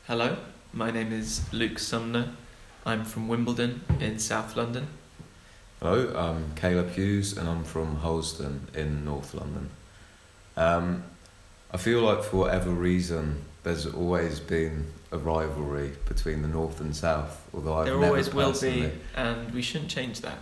Hello, my name is Luke Sumner. I'm from Wimbledon in South London. Hello, I'm Caleb Hughes and I'm from Holston in North London. I feel like for whatever reason there's always been a rivalry between the North and South, although I've There never always will personally... be, and we shouldn't change that.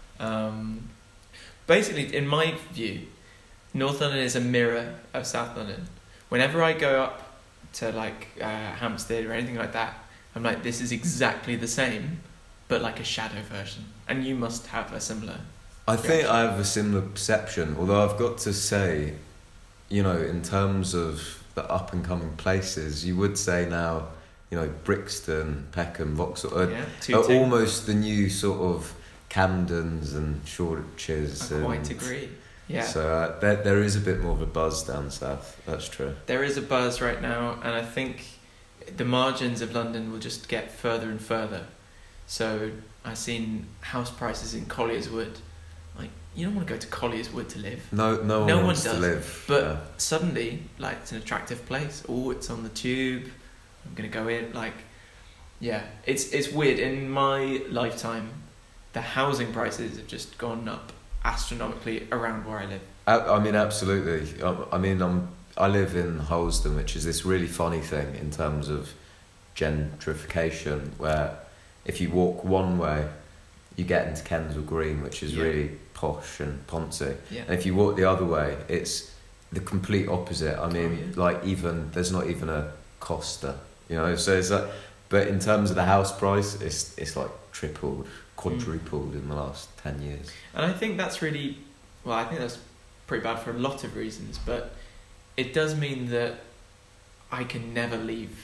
Basically, in my view, North London is a mirror of South London. Whenever I go up to Hampstead or anything like that, I'm like, this is exactly the same, but like a shadow version. And you must have a similar... I think I have a similar perception, although I've got to say, you know, in terms of the up and coming places, you would say now, you know, Brixton, Peckham, Vauxhall are almost the new sort of Camdens and Shoreditches. I quite agree. Yeah. So there is a bit more of a buzz down south. That's true. There is a buzz right now, and I think the margins of London will just get further and further. So I've seen house prices in Colliers Wood. Like, you don't want to go to Colliers Wood to live. No one wants does. to live. But suddenly, like, it's an attractive place. Oh, it's on the tube. I'm gonna go in. Like, yeah, it's weird. In my lifetime, the housing prices have just gone up astronomically around where I live. I mean, absolutely. I live in Holston, which is this really funny thing in terms of gentrification, where if you walk one way, you get into Kensal Green, which is really posh and poncy. Yeah. And if you walk the other way, it's the complete opposite. I mean, there's not even a Costa, you know. So it's like, but in terms of the house price, it's like tripled, quadrupled in the last 10 years. And I think that's really, well, I think that's pretty bad for a lot of reasons, but it does mean that I can never leave.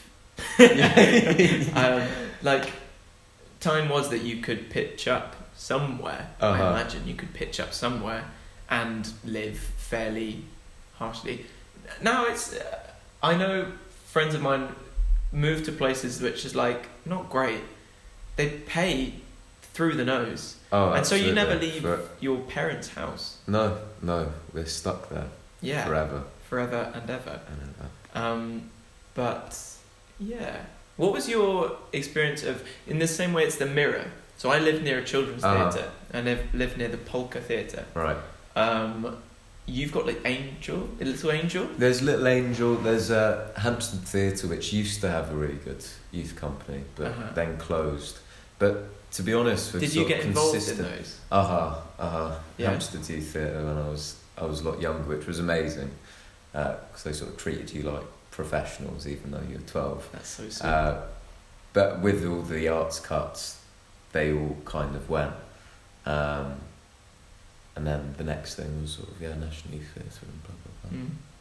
Like, time was that you could pitch up somewhere. I imagine you could pitch up somewhere and live fairly harshly. Now it's, I know friends of mine move to places which is like not great. They pay through the nose. Oh, and absolutely. so you never leave your parents' house. No, we're stuck there. Yeah. Forever and ever. But yeah, what was your experience of, in the same way it's the mirror? So I live near a children's theatre, and I live near the Polka Theatre. Right. You've got like Little Angel. There's Little Angel. There's Hampstead Theatre, which used to have a really good youth company, but then closed. But to be honest, with did you get involved in those? Yeah. Hampstead Youth Theatre when I was a lot younger, which was amazing, because they sort of treated you like professionals, even though you were 12. That's so sweet. But with all the arts cuts, they all kind of went. And then the next thing was sort of National Youth Theatre and blah blah blah.